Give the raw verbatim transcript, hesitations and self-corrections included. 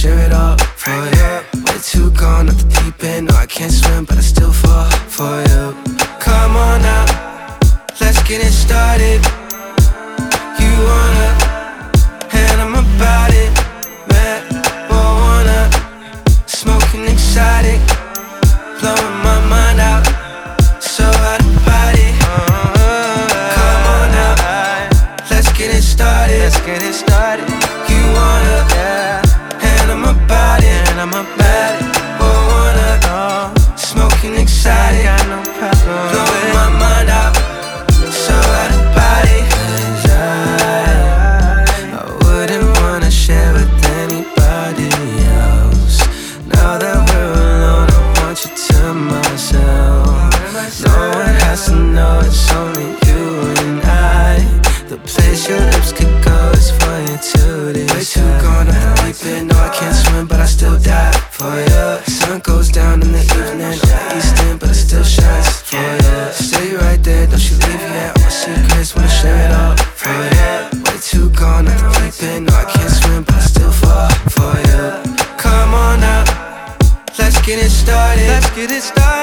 share it all for you. Way too gone off the deep end. No, I can't swim, but I still fall for you. Come on now, let's get it started. You wanna, and I'm about it. Marijuana, smoking exotic, blowing my mind out, so out of body. Come on now, let's get it started. Let's get it started. You wanna, yeah, and I'm about it. And I'm about it. Marijuana, smoking exotic, got no problem, blowing my mind out, so out of body. 'Cause I, I wouldn't wanna share with anybody else. Now that we're alone, I want you to myself. No one has to know, it's only you and I. The place your lips could go is for you to decide. Way too gone off the deep end. No, I can't swim, but I still die for you. Sun goes down in the evening on the east end, but it still shines for you. Stay right there, don't you leave yet. All my secrets, wanna share it all for you. Way too gone off the deep end. No, I can't swim, but I still fall for you. Come on now, let's get it started. Let's get it started.